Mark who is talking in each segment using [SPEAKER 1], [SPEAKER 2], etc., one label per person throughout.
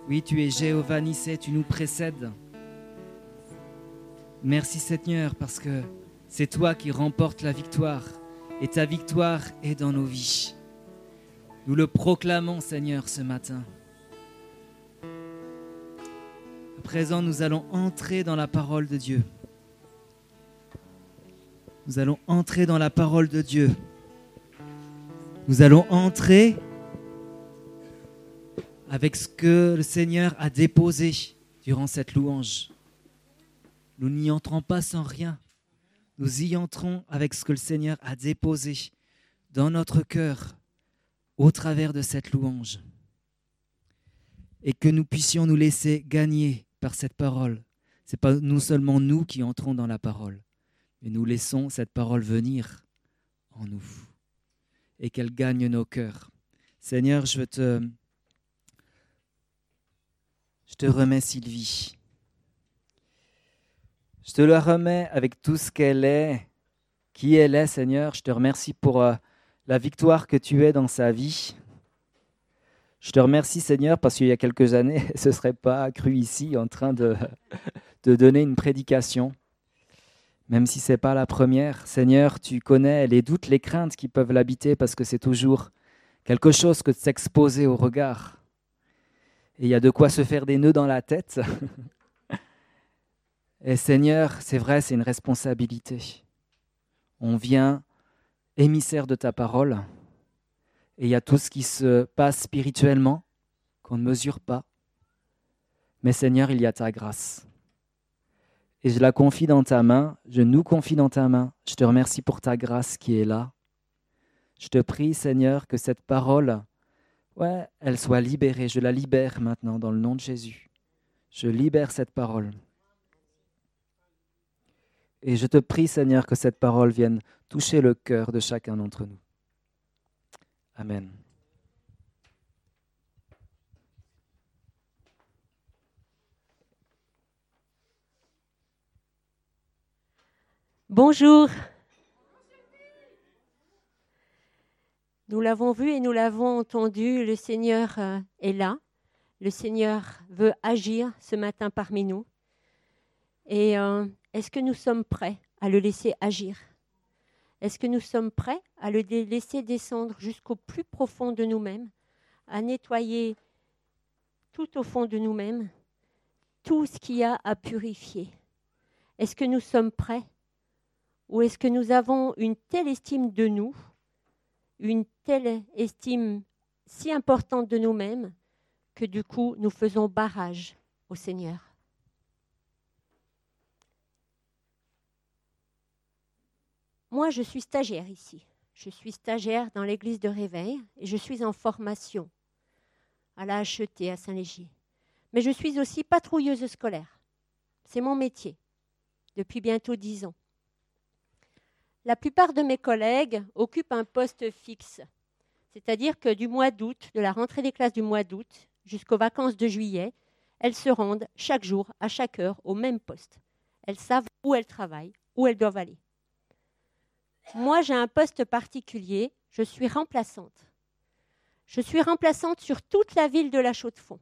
[SPEAKER 1] Oui, tu es Jéhovah Nissi, tu nous précèdes. Merci Seigneur parce que c'est toi qui remportes la victoire et ta victoire est dans nos vies. Nous le proclamons Seigneur ce matin. À présent, nous allons entrer dans la parole de Dieu. Nous allons entrer dans la parole de Dieu. Nous allons entrer avec ce que le Seigneur a déposé durant cette louange. Nous n'y entrons pas sans rien. Nous y entrons avec ce que le Seigneur a déposé dans notre cœur au travers de cette louange. Et que nous puissions nous laisser gagner par cette parole. Ce n'est pas nous seulement nous qui entrons dans la parole, mais nous laissons cette parole venir en nous et qu'elle gagne nos cœurs. Seigneur, je te remets Sylvie. Je te la remets avec tout ce qu'elle est, qui elle est, Seigneur. Je te remercie pour la victoire que tu es dans sa vie. Je te remercie, Seigneur, parce qu'il y a quelques années, elle ne se serait pas crue ici en train de donner une prédication. Même si ce n'est pas la première, Seigneur, tu connais les doutes, les craintes qui peuvent l'habiter parce que c'est toujours quelque chose que de s'exposer au regard. Et il y a de quoi se faire des nœuds dans la tête. Et Seigneur, c'est vrai, c'est une responsabilité. On vient émissaire de ta parole et il y a tout ce qui se passe spirituellement qu'on ne mesure pas. Mais Seigneur, il y a ta grâce. Et je la confie dans ta main, je nous confie dans ta main. Je te remercie pour ta grâce qui est là. Je te prie, Seigneur, que cette parole, elle soit libérée. Je la libère maintenant dans le nom de Jésus. Je libère cette parole. Et je te prie, Seigneur, que cette parole vienne toucher le cœur de chacun d'entre nous. Amen.
[SPEAKER 2] Bonjour. Nous l'avons vu et nous l'avons entendu, le Seigneur est là. Le Seigneur veut agir ce matin parmi nous. Et est-ce que nous sommes prêts à le laisser agir ? Est-ce que nous sommes prêts à le laisser descendre jusqu'au plus profond de nous-mêmes, à nettoyer tout au fond de nous-mêmes, tout ce qu'il y a à purifier ? Est-ce que nous sommes prêts ? Ou est-ce que nous avons une telle estime de nous, une telle estime si importante de nous-mêmes, que du coup, nous faisons barrage au Seigneur ? Moi, je suis stagiaire ici. Je suis stagiaire dans l'église de Réveil et je suis en formation à la HET à Saint-Légier. Mais je suis aussi patrouilleuse scolaire. C'est mon métier depuis bientôt 10 ans. La plupart de mes collègues occupent un poste fixe, c'est-à-dire que du mois d'août, de la rentrée des classes du mois d'août jusqu'aux vacances de juillet, elles se rendent chaque jour, à chaque heure, au même poste. Elles savent où elles travaillent, où elles doivent aller. Moi, j'ai un poste particulier, je suis remplaçante. Je suis remplaçante sur toute la ville de La Chaux-de-Fonds.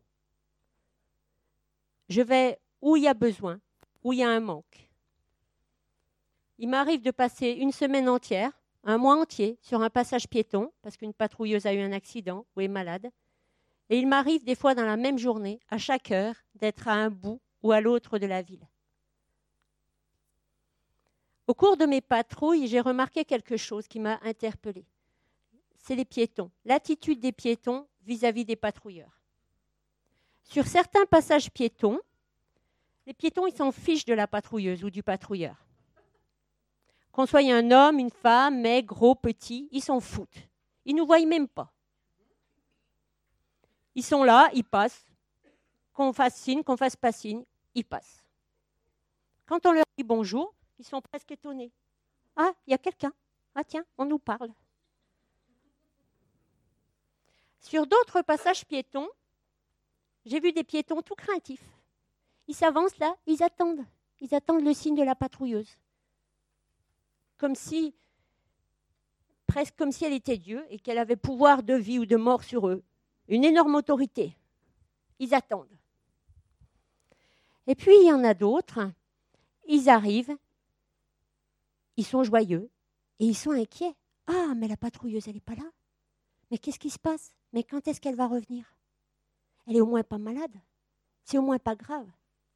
[SPEAKER 2] Je vais où il y a besoin, où il y a un manque. Il m'arrive de passer une semaine entière, un mois entier, sur un passage piéton, parce qu'une patrouilleuse a eu un accident ou est malade. Et il m'arrive des fois dans la même journée, à chaque heure, d'être à un bout ou à l'autre de la ville. Au cours de mes patrouilles, j'ai remarqué quelque chose qui m'a interpellée. C'est les piétons, l'attitude des piétons vis-à-vis des patrouilleurs. Sur certains passages piétons, les piétons ils s'en fichent de la patrouilleuse ou du patrouilleur. Qu'on soit un homme, une femme, mec, gros, petit, ils s'en foutent. Ils ne nous voient même pas. Ils sont là, ils passent. Qu'on fasse signe, qu'on fasse pas signe, ils passent. Quand on leur dit bonjour, ils sont presque étonnés. Ah, il y a quelqu'un. Ah tiens, on nous parle. Sur d'autres passages piétons, j'ai vu des piétons tout craintifs. Ils s'avancent là, ils attendent. Ils attendent le signe de la patrouilleuse. Presque comme si elle était Dieu et qu'elle avait pouvoir de vie ou de mort sur eux. Une énorme autorité. Ils attendent. Et puis, il y en a d'autres, ils arrivent, ils sont joyeux et ils sont inquiets. Ah, mais la patrouilleuse, elle n'est pas là. Mais qu'est-ce qui se passe? Mais quand est-ce qu'elle va revenir? Elle est au moins pas malade. C'est au moins pas grave.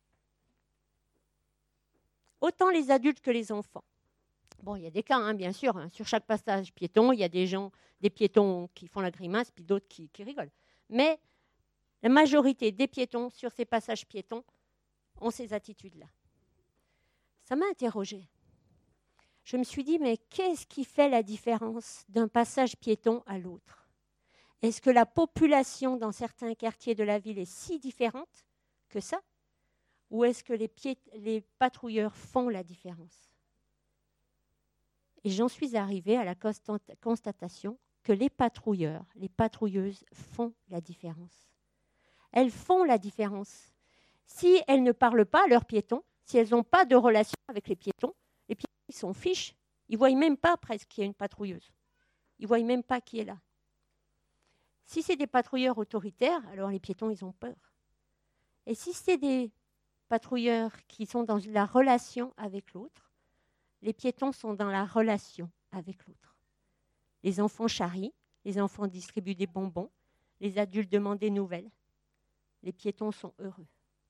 [SPEAKER 2] Autant les adultes que les enfants. Bon, il y a des cas, bien sûr. Sur chaque passage piéton, il y a des piétons qui font la grimace, puis d'autres qui rigolent. Mais la majorité des piétons sur ces passages piétons ont ces attitudes-là. Ça m'a interrogée. Je me suis dit, mais qu'est-ce qui fait la différence d'un passage piéton à l'autre? Est-ce que la population dans certains quartiers de la ville est si différente que ça? Ou est-ce que les patrouilleurs font la différence? Et j'en suis arrivée à la constatation que les patrouilleurs, les patrouilleuses font la différence. Elles font la différence. Si elles ne parlent pas à leurs piétons, si elles n'ont pas de relation avec les piétons ils s'en fichent. Ils ne voient même pas presque qu'il y a une patrouilleuse. Ils ne voient même pas qui est là. Si c'est des patrouilleurs autoritaires, alors les piétons, ils ont peur. Et si c'est des patrouilleurs qui sont dans la relation avec l'autre, les piétons sont dans la relation avec l'autre. Les enfants charrient, les enfants distribuent des bonbons, les adultes demandent des nouvelles. Les piétons sont heureux.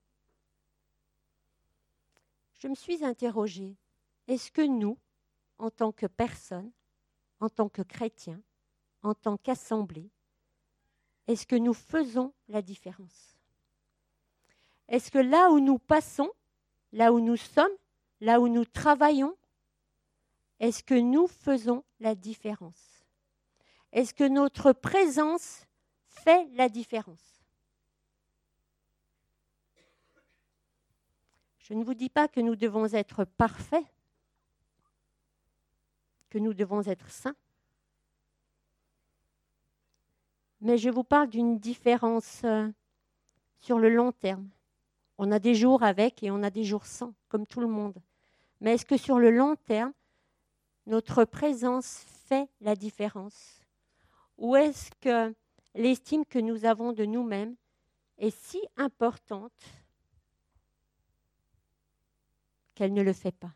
[SPEAKER 2] Je me suis interrogée, est-ce que nous, en tant que personnes, en tant que chrétiens, en tant qu'assemblée, est-ce que nous faisons la différence? Est-ce que là où nous passons, là où nous sommes, là où nous travaillons, est-ce que nous faisons la différence? Est-ce que notre présence fait la différence? Je ne vous dis pas que nous devons être parfaits, que nous devons être saints, mais je vous parle d'une différence sur le long terme. On a des jours avec et on a des jours sans, comme tout le monde. Mais est-ce que sur le long terme, notre présence fait la différence? Ou est-ce que l'estime que nous avons de nous-mêmes est si importante qu'elle ne le fait pas?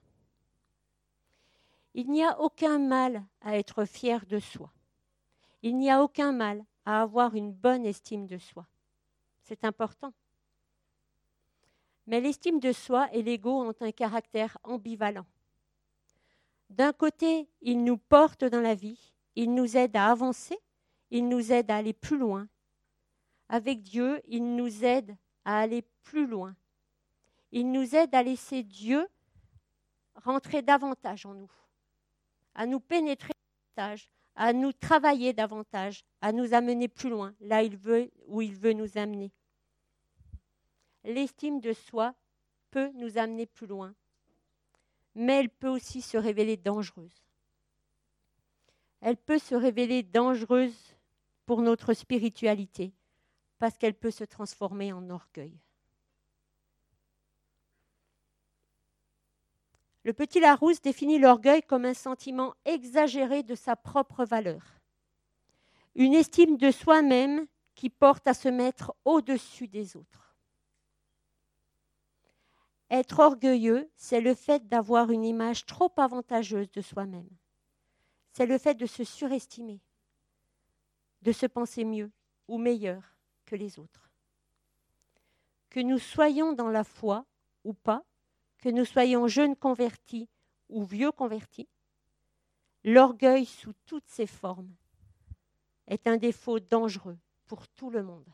[SPEAKER 2] Il n'y a aucun mal à être fier de soi. Il n'y a aucun mal à avoir une bonne estime de soi. C'est important. Mais l'estime de soi et l'ego ont un caractère ambivalent. D'un côté, ils nous portent dans la vie, ils nous aident à avancer, ils nous aident à aller plus loin. Avec Dieu, ils nous aident à aller plus loin. Ils nous aident à laisser Dieu rentrer davantage en nous, à nous pénétrer davantage, à nous travailler davantage, à nous amener plus loin, là où il veut nous amener. L'estime de soi peut nous amener plus loin, mais elle peut aussi se révéler dangereuse. Elle peut se révéler dangereuse pour notre spiritualité, parce qu'elle peut se transformer en orgueil. Le petit Larousse définit l'orgueil comme un sentiment exagéré de sa propre valeur. Une estime de soi-même qui porte à se mettre au-dessus des autres. Être orgueilleux, c'est le fait d'avoir une image trop avantageuse de soi-même. C'est le fait de se surestimer, de se penser mieux ou meilleur que les autres. Que nous soyons dans la foi ou pas, que nous soyons jeunes convertis ou vieux convertis, l'orgueil sous toutes ses formes est un défaut dangereux pour tout le monde.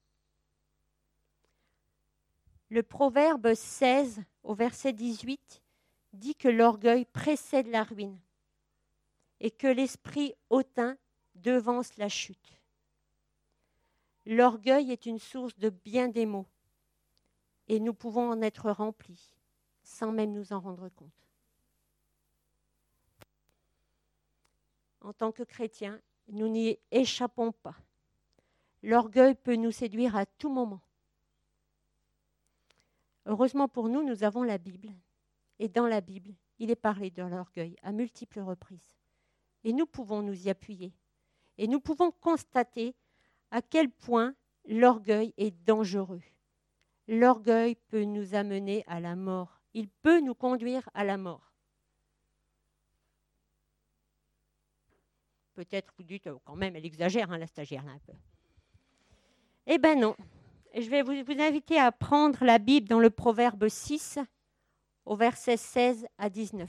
[SPEAKER 2] Le proverbe 16, au verset 18, dit que l'orgueil précède la ruine et que l'esprit hautain devance la chute. L'orgueil est une source de bien des maux et nous pouvons en être remplis sans même nous en rendre compte. En tant que chrétiens, nous n'y échappons pas. L'orgueil peut nous séduire à tout moment. Heureusement pour nous, nous avons la Bible. Et dans la Bible, il est parlé de l'orgueil à multiples reprises. Et nous pouvons nous y appuyer. Et nous pouvons constater à quel point l'orgueil est dangereux. L'orgueil peut nous amener à la mort. Il peut nous conduire à la mort. Peut-être vous dites, quand même, elle exagère, la stagiaire, là, un peu. Eh bien non. Je vais vous inviter à prendre la Bible dans le Proverbe 6, au verset 16 à 19.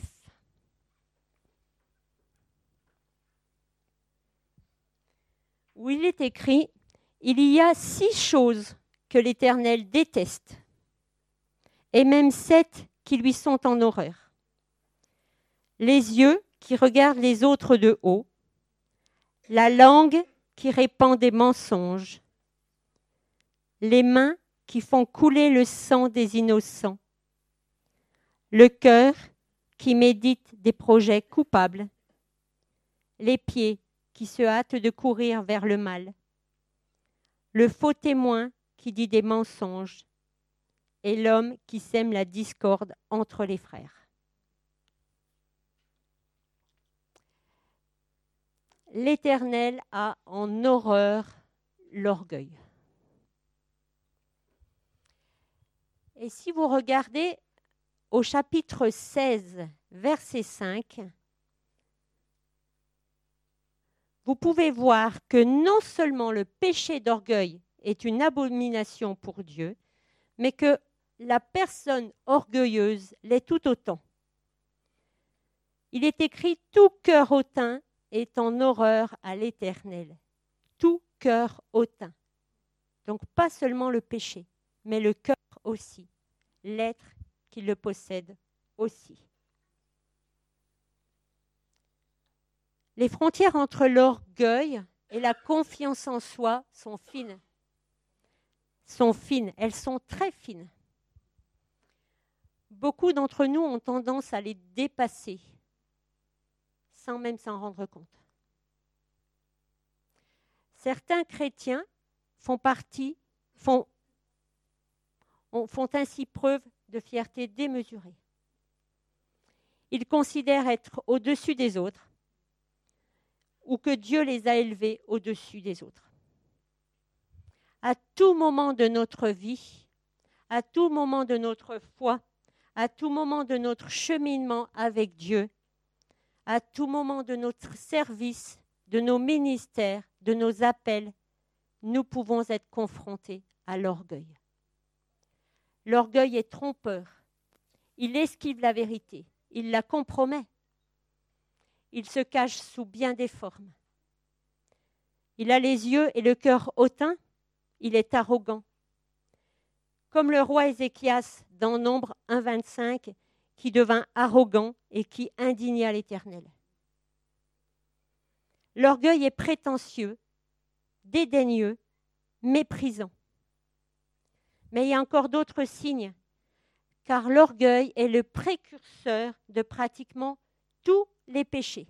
[SPEAKER 2] Où il est écrit, « Il y a 6 choses que l'Éternel déteste, et même 7 qui lui sont en horreur. Les yeux qui regardent les autres de haut, la langue qui répand des mensonges, les mains qui font couler le sang des innocents, le cœur qui médite des projets coupables, les pieds qui se hâtent de courir vers le mal, le faux témoin qui dit des mensonges, et l'homme qui sème la discorde entre les frères. » L'Éternel a en horreur l'orgueil. Et si vous regardez au chapitre 16, verset 5, vous pouvez voir que non seulement le péché d'orgueil est une abomination pour Dieu, mais que la personne orgueilleuse l'est tout autant. Il est écrit « Tout cœur hautain est en horreur à l'Éternel. » Tout cœur hautain. Donc pas seulement le péché, mais le cœur aussi, l'être qui le possède aussi. Les frontières entre l'orgueil et la confiance en soi sont fines. Elles sont très fines. Beaucoup d'entre nous ont tendance à les dépasser sans même s'en rendre compte. Certains chrétiens font ainsi preuve de fierté démesurée. Ils considèrent être au-dessus des autres ou que Dieu les a élevés au-dessus des autres. À tout moment de notre vie, à tout moment de notre foi, à tout moment de notre cheminement avec Dieu, à tout moment de notre service, de nos ministères, de nos appels, nous pouvons être confrontés à l'orgueil. L'orgueil est trompeur. Il esquive la vérité. Il la compromet. Il se cache sous bien des formes. Il a les yeux et le cœur hautains. Il est arrogant. Comme le roi Ézéchias dans Nombre 1,25, qui devint arrogant et qui indigna l'Éternel. L'orgueil est prétentieux, dédaigneux, méprisant. Mais il y a encore d'autres signes, car l'orgueil est le précurseur de pratiquement tous les péchés.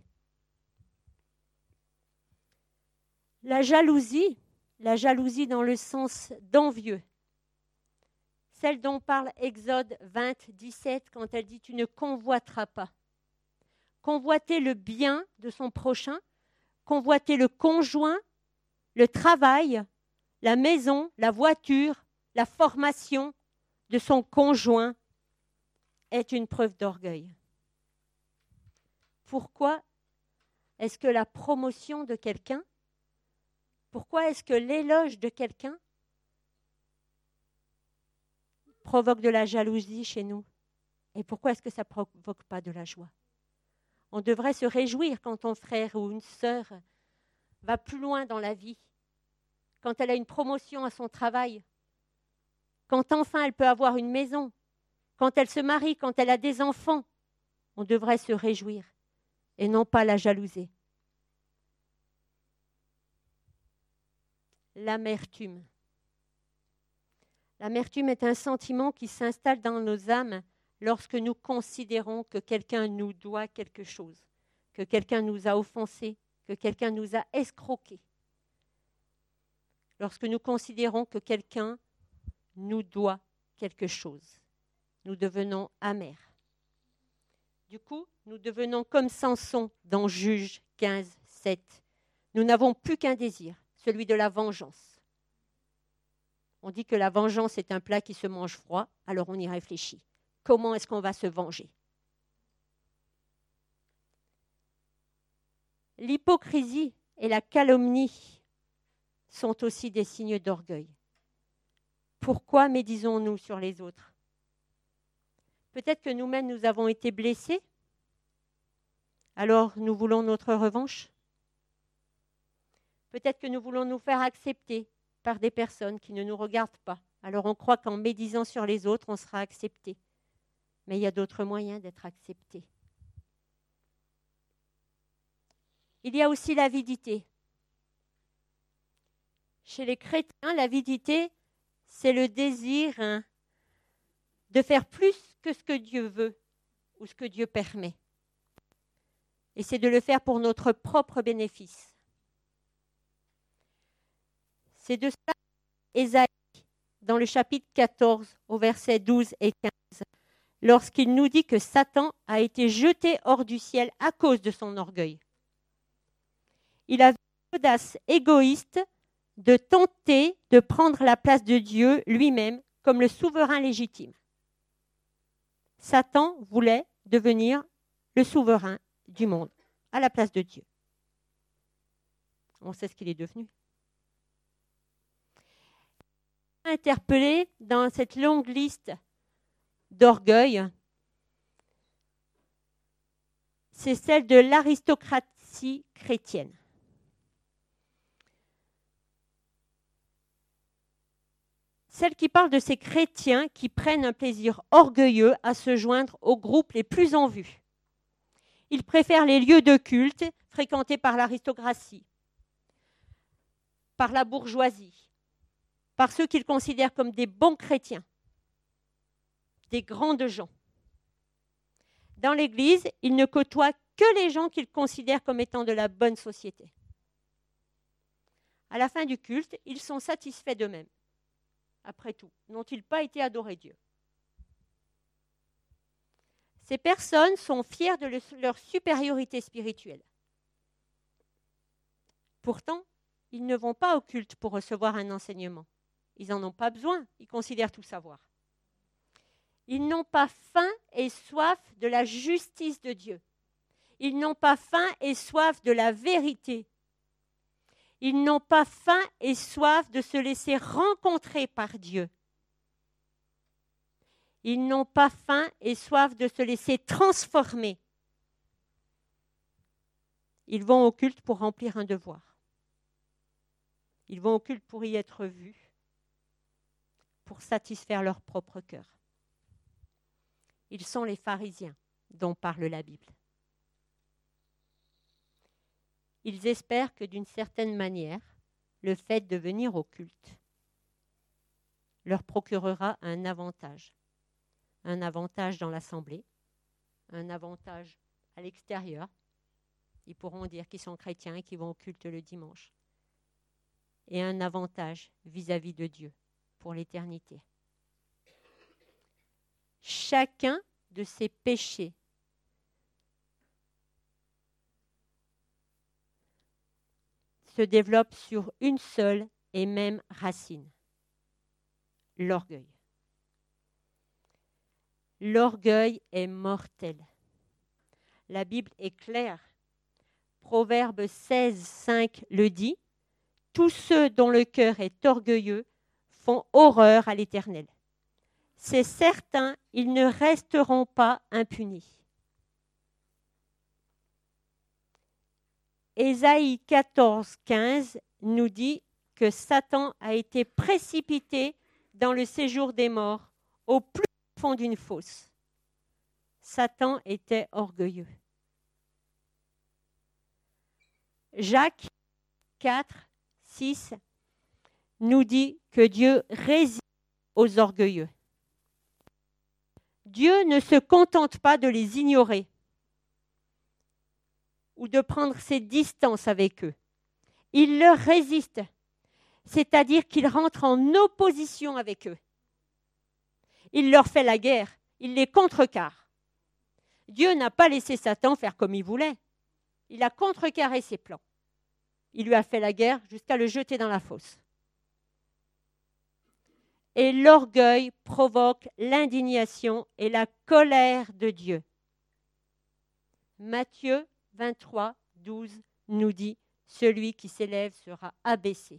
[SPEAKER 2] La jalousie dans le sens d'envieux, celle dont parle Exode 20, 17, quand elle dit « Tu ne convoiteras pas ». Convoiter le bien de son prochain, convoiter le conjoint, le travail, la maison, la voiture, la formation de son conjoint est une preuve d'orgueil. Pourquoi est-ce que la promotion de quelqu'un, pourquoi est-ce que l'éloge de quelqu'un provoque de la jalousie chez nous? Et pourquoi est-ce que ça ne provoque pas de la joie? On devrait se réjouir quand ton frère ou une sœur va plus loin dans la vie, quand elle a une promotion à son travail, quand enfin elle peut avoir une maison, quand elle se marie, quand elle a des enfants. On devrait se réjouir et non pas la jalouser. L'amertume. L'amertume est un sentiment qui s'installe dans nos âmes lorsque nous considérons que quelqu'un nous doit quelque chose, que quelqu'un nous a offensés, que quelqu'un nous a escroqués. Lorsque nous considérons que quelqu'un nous doit quelque chose, nous devenons amers. Du coup, nous devenons comme Samson dans Juge 15, 7. Nous n'avons plus qu'un désir, celui de la vengeance. On dit que la vengeance est un plat qui se mange froid, alors on y réfléchit. Comment est-ce qu'on va se venger? L'hypocrisie et la calomnie sont aussi des signes d'orgueil. Pourquoi médisons-nous sur les autres? Peut-être que nous-mêmes, nous avons été blessés, alors nous voulons notre revanche. Peut-être que nous voulons nous faire accepter par des personnes qui ne nous regardent pas. Alors on croit qu'en médisant sur les autres, on sera accepté. Mais il y a d'autres moyens d'être accepté. Il y a aussi l'avidité. Chez les chrétiens, l'avidité, c'est le désir de faire plus que ce que Dieu veut ou ce que Dieu permet. Et c'est de le faire pour notre propre bénéfice. C'est de cela Ésaïe, dans le chapitre 14, au verset 12 et 15, lorsqu'il nous dit que Satan a été jeté hors du ciel à cause de son orgueil. Il avait l'audace égoïste de tenter de prendre la place de Dieu lui-même comme le souverain légitime. Satan voulait devenir le souverain du monde à la place de Dieu. On sait ce qu'il est devenu. Interpellé dans cette longue liste d'orgueil, c'est celle de l'aristocratie chrétienne. Celle qui parle de ces chrétiens qui prennent un plaisir orgueilleux à se joindre aux groupes les plus en vue. Ils préfèrent les lieux de culte fréquentés par l'aristocratie, par la bourgeoisie, par ceux qu'ils considèrent comme des bons chrétiens, des grandes gens. Dans l'Église, ils ne côtoient que les gens qu'ils considèrent comme étant de la bonne société. À la fin du culte, ils sont satisfaits d'eux-mêmes. Après tout, n'ont-ils pas été adorés Dieu? Ces personnes sont fières de leur supériorité spirituelle. Pourtant, ils ne vont pas au culte pour recevoir un enseignement. Ils n'en ont pas besoin, ils considèrent tout savoir. Ils n'ont pas faim et soif de la justice de Dieu. Ils n'ont pas faim et soif de la vérité. Ils n'ont pas faim et soif de se laisser rencontrer par Dieu. Ils n'ont pas faim et soif de se laisser transformer. Ils vont au culte pour remplir un devoir. Ils vont au culte pour y être vus, pour satisfaire leur propre cœur. Ils sont les pharisiens dont parle la Bible. Ils espèrent que d'une certaine manière, le fait de venir au culte leur procurera un avantage dans l'assemblée, un avantage à l'extérieur. Ils pourront dire qu'ils sont chrétiens et qu'ils vont au culte le dimanche. Et un avantage vis-à-vis de Dieu pour l'éternité. Chacun de ces péchés se développe sur une seule et même racine, l'orgueil. L'orgueil est mortel. La Bible est claire. Proverbe 16, 5 le dit. Tous ceux dont le cœur est orgueilleux font horreur à l'Éternel. C'est certain, ils ne resteront pas impunis. Ésaïe 14, 15 nous dit que Satan a été précipité dans le séjour des morts, au plus profond d'une fosse. Satan était orgueilleux. Jacques 4, 6 nous dit que Dieu résiste aux orgueilleux. Dieu ne se contente pas de les ignorer ou de prendre ses distances avec eux. Il leur résiste, c'est-à-dire qu'il rentre en opposition avec eux. Il leur fait la guerre, il les contrecarre. Dieu n'a pas laissé Satan faire comme il voulait. Il a contrecarré ses plans. Il lui a fait la guerre jusqu'à le jeter dans la fosse. et l'orgueil provoque l'indignation et la colère de Dieu. Matthieu 23, 12 nous dit « Celui qui s'élève sera abaissé.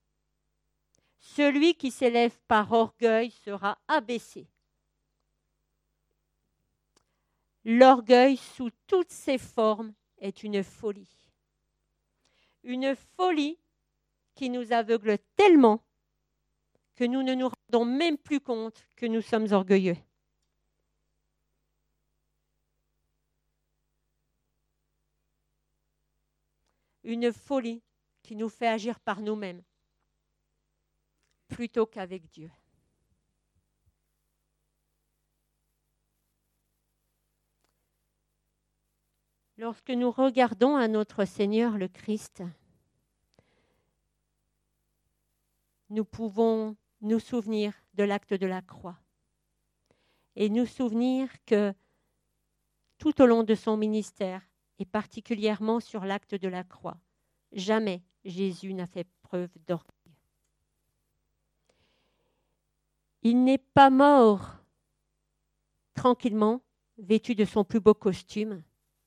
[SPEAKER 2] Celui qui s'élève par orgueil sera abaissé. » L'orgueil sous toutes ses formes est une folie. Une folie qui nous aveugle tellement que nous ne nous rendons même plus compte que nous sommes orgueilleux. Une folie qui nous fait agir par nous-mêmes plutôt qu'avec Dieu. Lorsque nous regardons à notre Seigneur le Christ, nous pouvons nous souvenir de l'acte de la croix et nous souvenir que tout au long de son ministère, et particulièrement sur l'acte de la croix, jamais Jésus n'a fait preuve d'orgueil. Il n'est pas mort tranquillement, vêtu de son plus beau costume.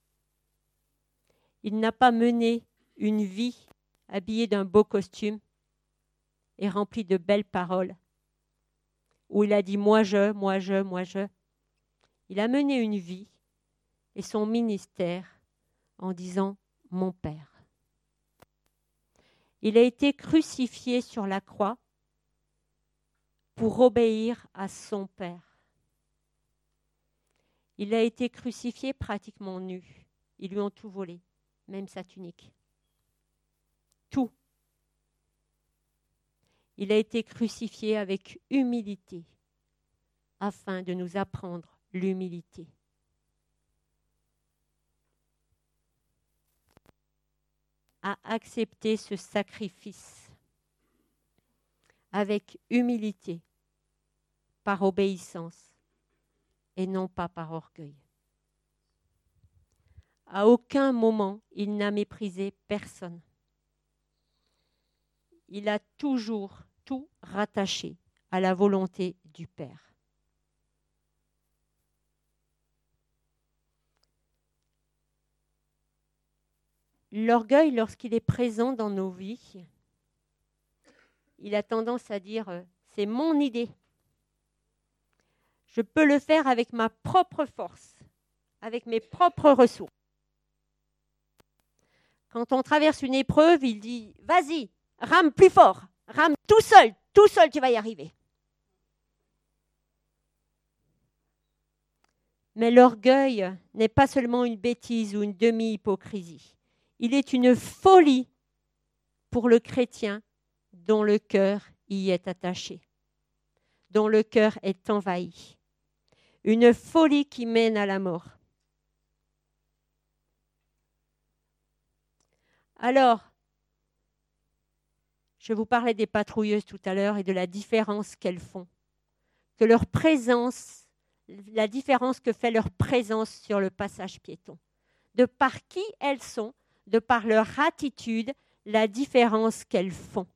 [SPEAKER 2] Il n'a pas mené une vie habillée d'un beau costume et remplie de belles paroles, où il a dit « moi je ». Il a mené une vie et son ministère en disant « mon Père ». Il a été crucifié sur la croix pour obéir à son Père. Il a été crucifié pratiquement nu. Ils lui ont tout volé, même sa tunique. Tout. Il a été crucifié avec humilité, afin de nous apprendre l'humilité. À accepter ce sacrifice avec humilité, par obéissance et non pas par orgueil. À aucun moment, il n'a méprisé personne. Il a toujours tout rattaché à la volonté du Père. L'orgueil, lorsqu'il est présent dans nos vies, il a tendance à dire « c'est mon idée ». Je peux le faire avec ma propre force, avec mes propres ressources. Quand on traverse une épreuve, il dit « vas-y, rame plus fort, rame tout seul tu vas y arriver ». Mais l'orgueil n'est pas seulement une bêtise ou une demi-hypocrisie. Il est une folie pour le chrétien dont le cœur y est attaché, dont le cœur est envahi. Une folie qui mène à la mort. Alors, je vous parlais des patrouilleuses tout à l'heure et de la différence qu'elles font. Que leur présence, la différence que fait leur présence sur le passage piéton. De par qui elles sont, de par leur attitude, la différence qu'elles font.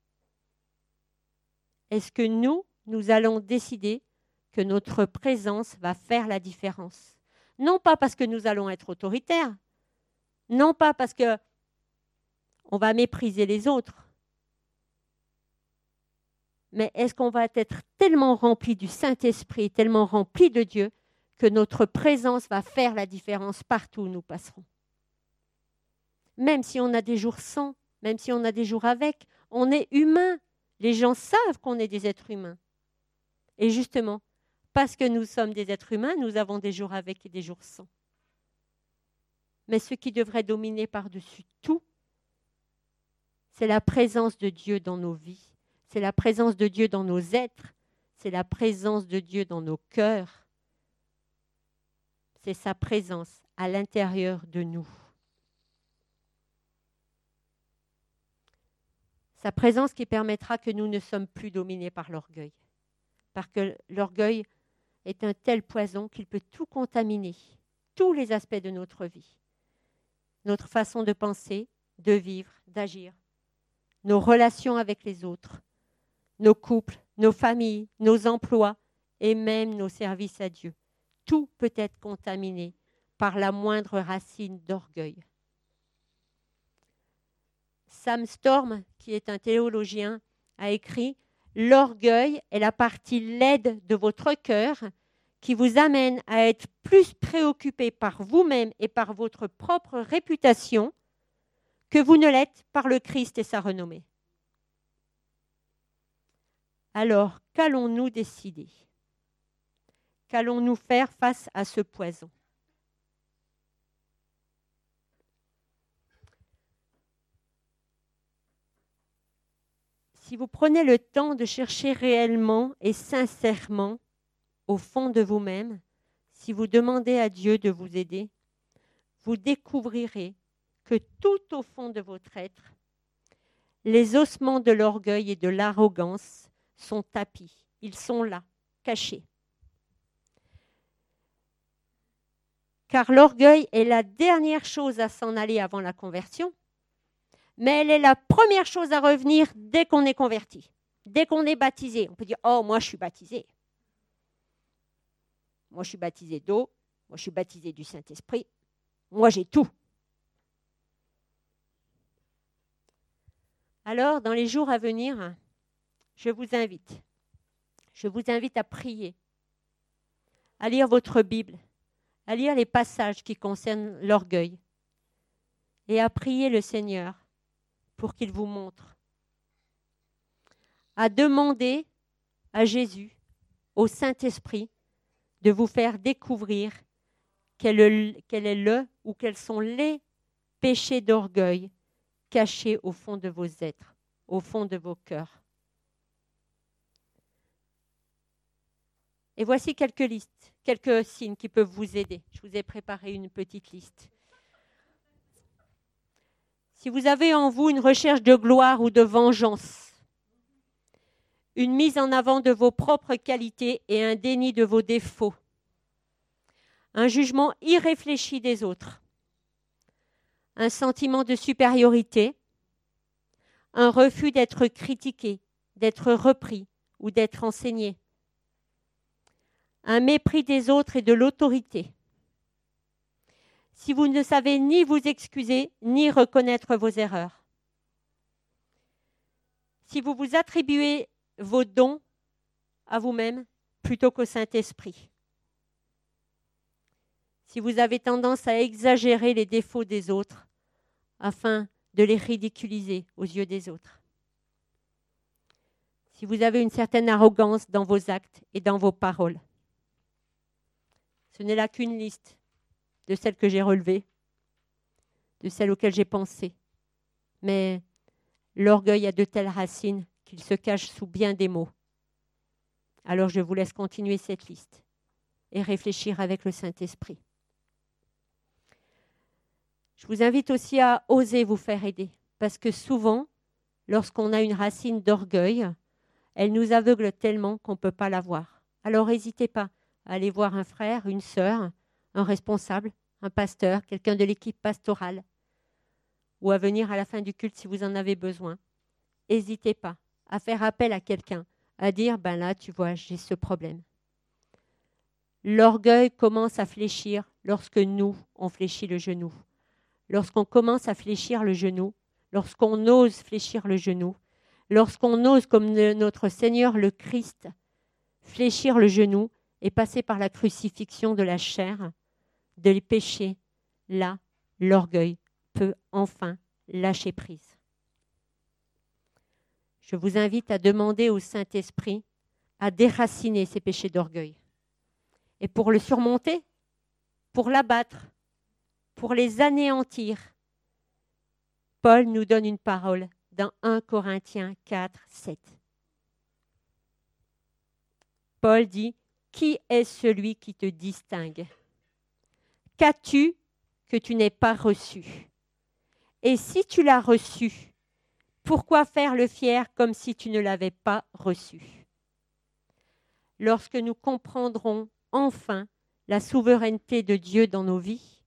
[SPEAKER 2] Est-ce que nous allons décider que notre présence va faire la différence? Non pas parce que nous allons être autoritaires, non pas parce que on va mépriser les autres, mais est-ce qu'on va être tellement rempli du Saint-Esprit, tellement rempli de Dieu, que notre présence va faire la différence partout où nous passerons? Même si on a des jours sans, même si on a des jours avec, on est humain. Les gens savent qu'on est des êtres humains. Et justement, parce que nous sommes des êtres humains, nous avons des jours avec et des jours sans. Mais ce qui devrait dominer par-dessus tout, c'est la présence de Dieu dans nos vies, c'est la présence de Dieu dans nos êtres, c'est la présence de Dieu dans nos cœurs. C'est sa présence à l'intérieur de nous. Sa présence qui permettra que nous ne sommes plus dominés par l'orgueil. Parce que l'orgueil est un tel poison qu'il peut tout contaminer, tous les aspects de notre vie. Notre façon de penser, de vivre, d'agir, nos relations avec les autres, nos couples, nos familles, nos emplois et même nos services à Dieu. Tout peut être contaminé par la moindre racine d'orgueil. Sam Storm, qui est un théologien, a écrit « L'orgueil est la partie laide de votre cœur qui vous amène à être plus préoccupé par vous-même et par votre propre réputation que vous ne l'êtes par le Christ et sa renommée. » Alors, qu'allons-nous décider ? Qu'allons-nous faire face à ce poison ? Si vous prenez le temps de chercher réellement et sincèrement au fond de vous-même, si vous demandez à Dieu de vous aider, vous découvrirez que tout au fond de votre être, les ossements de l'orgueil et de l'arrogance sont tapis. Ils sont là, cachés. Car l'orgueil est la dernière chose à s'en aller avant la conversion, mais elle est la première chose à revenir dès qu'on est converti, dès qu'on est baptisé. On peut dire « Oh, moi je suis baptisé. Moi je suis baptisé d'eau, moi je suis baptisé du Saint-Esprit, moi j'ai tout. » Alors, dans les jours à venir, je vous invite à prier, à lire votre Bible, à lire les passages qui concernent l'orgueil et à prier le Seigneur pour qu'il vous montre, à demander à Jésus, au Saint-Esprit, de vous faire découvrir quel est le ou quels sont les péchés d'orgueil cachés au fond de vos êtres, au fond de vos cœurs. Et voici quelques listes, quelques signes qui peuvent vous aider. Je vous ai préparé une petite liste. Si vous avez en vous une recherche de gloire ou de vengeance, une mise en avant de vos propres qualités et un déni de vos défauts, un jugement irréfléchi des autres, un sentiment de supériorité, un refus d'être critiqué, d'être repris ou d'être enseigné, un mépris des autres et de l'autorité. Si vous ne savez ni vous excuser, ni reconnaître vos erreurs. Si vous vous attribuez vos dons à vous-même plutôt qu'au Saint-Esprit. Si vous avez tendance à exagérer les défauts des autres afin de les ridiculiser aux yeux des autres. Si vous avez une certaine arrogance dans vos actes et dans vos paroles. Ce n'est là qu'une liste de celles que j'ai relevées, de celles auxquelles j'ai pensé. Mais l'orgueil a de telles racines qu'il se cache sous bien des mots. Alors je vous laisse continuer cette liste et réfléchir avec le Saint-Esprit. Je vous invite aussi à oser vous faire aider, parce que souvent, lorsqu'on a une racine d'orgueil, elle nous aveugle tellement qu'on ne peut pas la voir. Alors n'hésitez pas à aller voir un frère, une sœur, un responsable, un pasteur, quelqu'un de l'équipe pastorale, ou à venir à la fin du culte si vous en avez besoin. N'hésitez pas à faire appel à quelqu'un, à dire, ben là, tu vois, j'ai ce problème. L'orgueil commence à fléchir lorsque nous, on fléchit le genou. Lorsqu'on commence à fléchir le genou, lorsqu'on ose fléchir le genou, lorsqu'on ose, comme notre Seigneur le Christ, fléchir le genou et passer par la crucifixion de la chair, de les péchés, là, l'orgueil peut enfin lâcher prise. Je vous invite à demander au Saint-Esprit à déraciner ces péchés d'orgueil. Et pour le surmonter, pour l'abattre, pour les anéantir, Paul nous donne une parole dans 1 Corinthiens 4, 7. Paul dit « Qui est celui qui te distingue ? Qu'as-tu que tu n'aies pas reçu ? Et si tu l'as reçu, pourquoi faire le fier comme si tu ne l'avais pas reçu ? Lorsque nous comprendrons enfin la souveraineté de Dieu dans nos vies,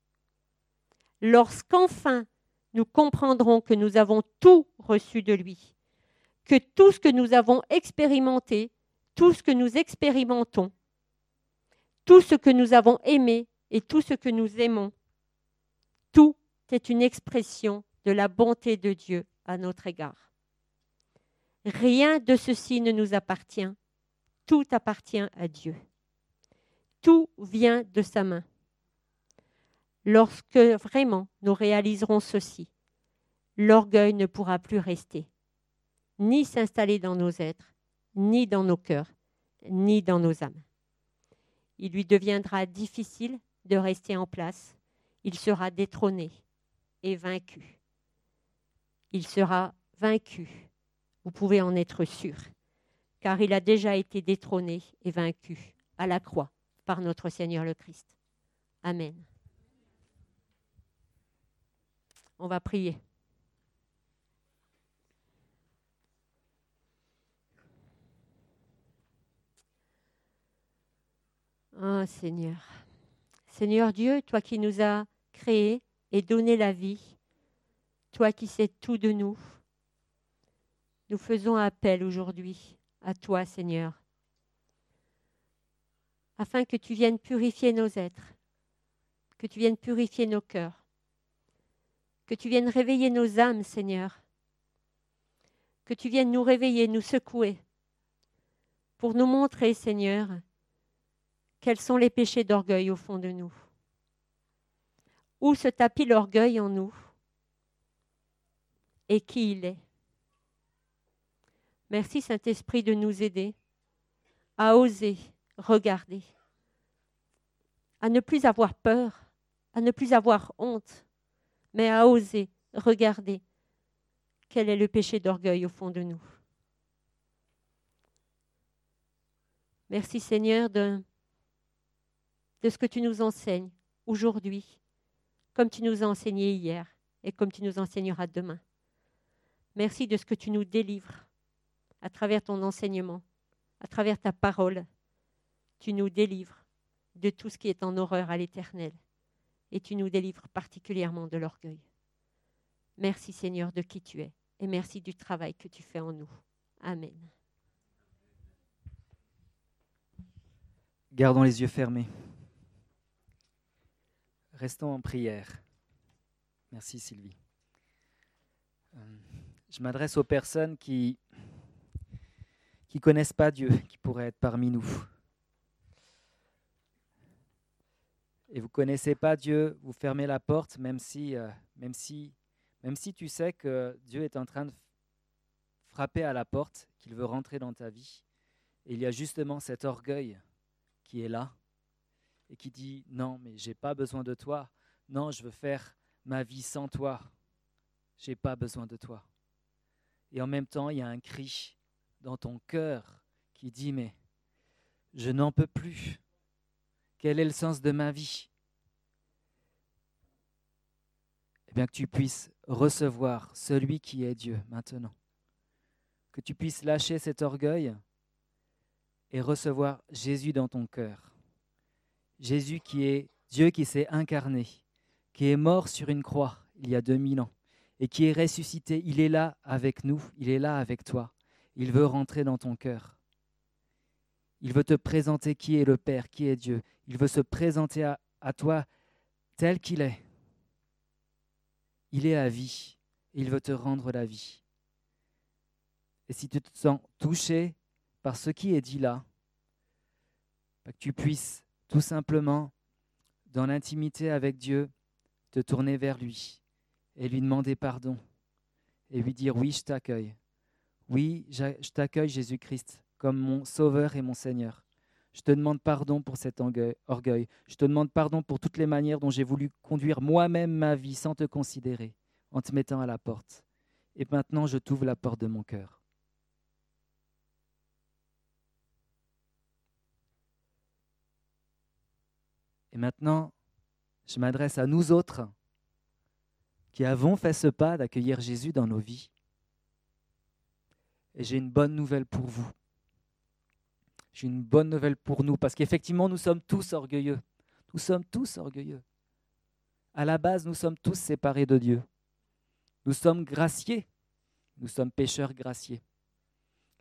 [SPEAKER 2] lorsqu'enfin nous comprendrons que nous avons tout reçu de lui, que tout ce que nous avons expérimenté, tout ce que nous expérimentons, tout ce que nous avons aimé et tout ce que nous aimons, tout est une expression de la bonté de Dieu à notre égard. Rien de ceci ne nous appartient. Tout appartient à Dieu. Tout vient de sa main. Lorsque vraiment nous réaliserons ceci, l'orgueil ne pourra plus rester, ni s'installer dans nos êtres, ni dans nos cœurs, ni dans nos âmes. Il lui deviendra difficile de rester en place. Il sera détrôné et vaincu. Il sera vaincu. Vous pouvez en être sûr, car il a déjà été détrôné et vaincu à la croix par notre Seigneur le Christ. Amen. On va prier. Oh Seigneur. Seigneur Dieu, toi qui nous as créés et donné la vie, toi qui sais tout de nous, nous faisons appel aujourd'hui à toi, Seigneur, afin que tu viennes purifier nos êtres, que tu viennes purifier nos cœurs, que tu viennes réveiller nos âmes, Seigneur, que tu viennes nous réveiller, nous secouer, pour nous montrer, Seigneur, quels sont les péchés d'orgueil au fond de nous. Où se tapit l'orgueil en nous et qui il est. Merci Saint-Esprit de nous aider à oser regarder, à ne plus avoir peur, à ne plus avoir honte, mais à oser regarder quel est le péché d'orgueil au fond de nous. Merci Seigneur de ce que tu nous enseignes aujourd'hui, comme tu nous as enseigné hier et comme tu nous enseigneras demain. Merci de ce que tu nous délivres à travers ton enseignement, à travers ta parole. Tu nous délivres de tout ce qui est en horreur à l'Éternel et tu nous délivres particulièrement de l'orgueil. Merci Seigneur de qui tu es et merci du travail que tu fais en nous. Amen.
[SPEAKER 1] Gardons les yeux fermés. Restons en prière. Merci Sylvie. Je m'adresse aux personnes qui connaissent pas Dieu, qui pourraient être parmi nous. Et vous connaissez pas Dieu, vous fermez la porte, même si tu sais que Dieu est en train de frapper à la porte, qu'il veut rentrer dans ta vie. Et il y a justement cet orgueil qui est là et qui dit « Non, mais j'ai pas besoin de toi. Non, je veux faire ma vie sans toi. J'ai pas besoin de toi. » Et en même temps, il y a un cri dans ton cœur qui dit « Mais je n'en peux plus. Quel est le sens de ma vie ?» Eh bien, que tu puisses recevoir celui qui est Dieu maintenant. Que tu puisses lâcher cet orgueil et recevoir Jésus dans ton cœur. Jésus qui est Dieu qui s'est incarné, qui est mort sur une croix il y a 2000 ans et qui est ressuscité. Il est là avec nous, il est là avec toi. Il veut rentrer dans ton cœur. Il veut te présenter qui est le Père, qui est Dieu. Il veut se présenter à toi tel qu'il est. Il est la vie et il veut te rendre la vie. Et si tu te sens touché par ce qui est dit là, que tu puisses tout simplement, dans l'intimité avec Dieu, te tourner vers lui et lui demander pardon et lui dire « Oui, je t'accueille. Oui, je t'accueille, Jésus-Christ, comme mon Sauveur et mon Seigneur. Je te demande pardon pour cet orgueil. Je te demande pardon pour toutes les manières dont j'ai voulu conduire moi-même ma vie sans te considérer, en te mettant à la porte. Et maintenant, je t'ouvre la porte de mon cœur. » Et maintenant, je m'adresse à nous autres qui avons fait ce pas d'accueillir Jésus dans nos vies. Et j'ai une bonne nouvelle pour vous. J'ai une bonne nouvelle pour nous, parce qu'effectivement, nous sommes tous orgueilleux. Nous sommes tous orgueilleux. À la base, nous sommes tous séparés de Dieu. Nous sommes graciés. Nous sommes pécheurs graciés.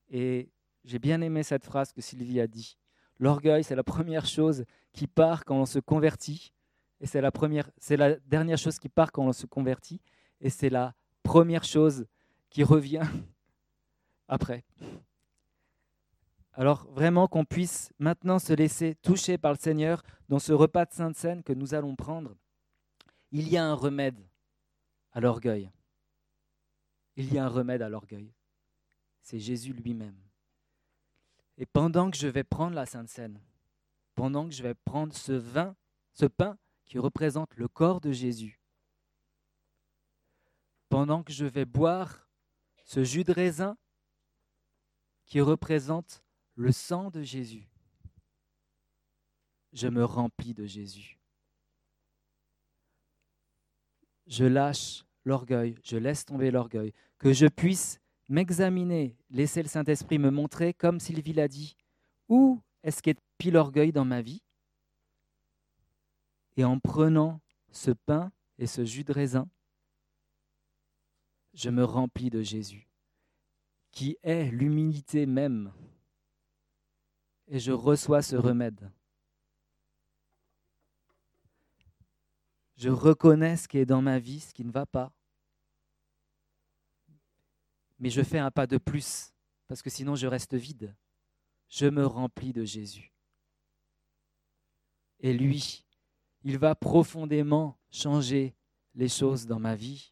[SPEAKER 1] Et j'ai bien aimé cette phrase que Sylvie a dit. L'orgueil, c'est la première chose qui part quand on se convertit, et c'est la dernière chose qui part quand on se convertit, et c'est la première chose qui revient après. Alors vraiment qu'on puisse maintenant se laisser toucher par le Seigneur dans ce repas de Sainte Seine que nous allons prendre. Il y a un remède à l'orgueil. Il y a un remède à l'orgueil. C'est Jésus lui-même. Et pendant que je vais prendre la Sainte Seine, pendant que je vais prendre ce pain qui représente le corps de Jésus, pendant que je vais boire ce jus de raisin qui représente le sang de Jésus, je me remplis de Jésus. Je lâche l'orgueil, je laisse tomber l'orgueil, que je puisse m'examiner, laisser le Saint-Esprit me montrer, comme Sylvie l'a dit, où est-ce qu'est pile l'orgueil dans ma vie. Et en prenant ce pain et ce jus de raisin, je me remplis de Jésus, qui est l'humilité même. Et je reçois ce remède. Je reconnais ce qui est dans ma vie, ce qui ne va pas. Mais je fais un pas de plus, parce que sinon je reste vide. Je me remplis de Jésus. Et lui, il va profondément changer les choses dans ma vie.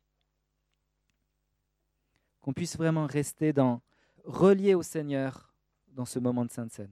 [SPEAKER 1] Qu'on puisse vraiment rester relié au Seigneur dans ce moment de Sainte Seine.